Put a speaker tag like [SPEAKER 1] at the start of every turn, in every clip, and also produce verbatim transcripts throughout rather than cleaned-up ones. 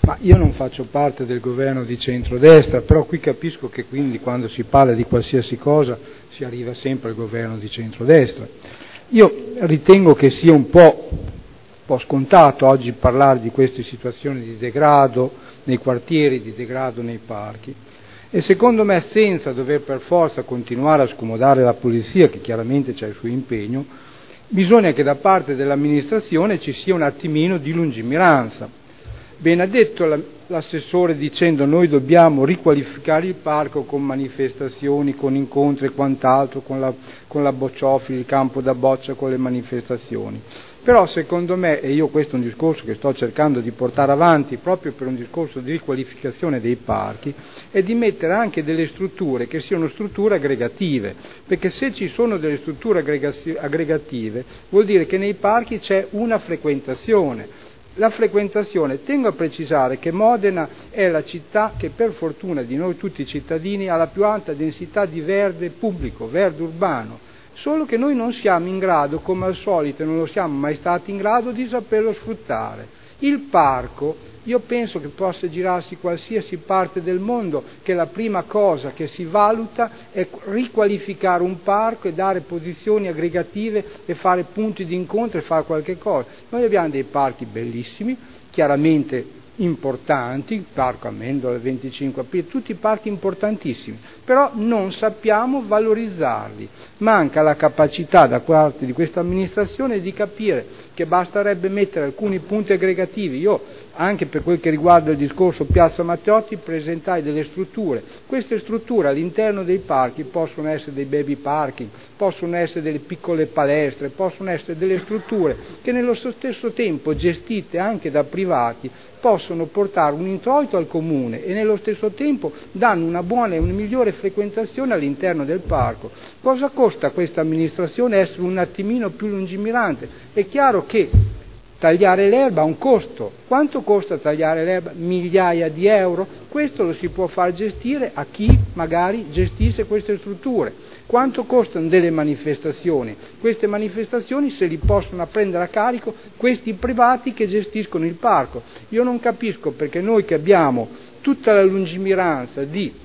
[SPEAKER 1] Ma io non faccio parte del governo di centrodestra, però qui capisco che quindi quando si parla di qualsiasi cosa si arriva sempre al governo di centrodestra. Io ritengo che sia un po', un po' scontato oggi parlare di queste situazioni di degrado nei quartieri, di degrado nei parchi, e secondo me, senza dover per forza continuare a scomodare la polizia, che chiaramente c'ha il suo impegno, bisogna che da parte dell'amministrazione ci sia un attimino di lungimiranza. Bene ha detto l'assessore dicendo noi dobbiamo riqualificare il parco con manifestazioni, con incontri e quant'altro, con la, con la bocciofili, il campo da boccia, con le manifestazioni. Però secondo me, e io questo è un discorso che sto cercando di portare avanti proprio per un discorso di riqualificazione dei parchi, è di mettere anche delle strutture che siano strutture aggregative, perché se ci sono delle strutture aggregative vuol dire che nei parchi c'è una frequentazione. La frequentazione, tengo a precisare che Modena è la città che per fortuna di noi tutti cittadini ha la più alta densità di verde pubblico, verde urbano, solo che noi non siamo in grado, come al solito, non lo siamo mai stati in grado di saperlo sfruttare. Il parco, io penso che possa girarsi qualsiasi parte del mondo, che la prima cosa che si valuta è riqualificare un parco e dare posizioni aggregative e fare punti di incontro e fare qualche cosa. Noi abbiamo dei parchi bellissimi, chiaramente importanti, il parco Amendola, il venticinque aprile, tutti parchi importantissimi, però non sappiamo valorizzarli. Manca la capacità da parte di questa amministrazione di capire che basterebbe mettere alcuni punti aggregativi. Io, anche per quel che riguarda il discorso Piazza Matteotti, presentai delle strutture. Queste strutture all'interno dei parchi possono essere dei baby parking, possono essere delle piccole palestre, possono essere delle strutture che nello stesso tempo, gestite anche da privati, possono portare un introito al comune e nello stesso tempo danno una buona e una migliore frequentazione all'interno del parco. Cosa costa a questa amministrazione essere un attimino più lungimirante? È chiaro che tagliare l'erba ha un costo. Quanto costa tagliare l'erba? Migliaia di euro. Questo lo si può far gestire a chi magari gestisce queste strutture. Quanto costano delle manifestazioni? Queste manifestazioni se li possono prendere a carico questi privati che gestiscono il parco. Io non capisco perché noi che abbiamo tutta la lungimiranza di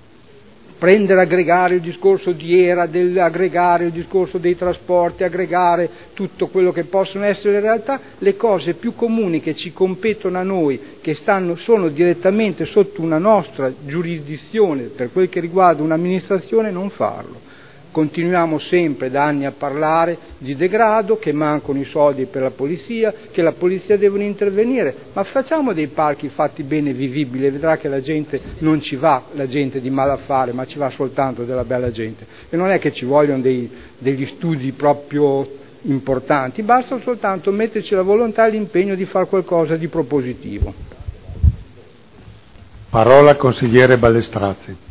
[SPEAKER 1] prendere, aggregare il discorso di era, del, aggregare il discorso dei trasporti, aggregare tutto quello che possono essere in realtà le cose più comuni che ci competono a noi, che stanno, sono direttamente sotto una nostra giurisdizione per quel che riguarda un'amministrazione, non farlo. Continuiamo sempre da anni a parlare di degrado, che mancano i soldi per la polizia, che la polizia deve intervenire, ma facciamo dei parchi fatti bene, vivibili, e vedrà che la gente non ci va, la gente di malaffare, ma ci va soltanto della bella gente. E non è che ci vogliono dei, degli studi proprio importanti, basta soltanto metterci la volontà e l'impegno di fare qualcosa di propositivo.
[SPEAKER 2] Parola consigliere Ballestrazzi.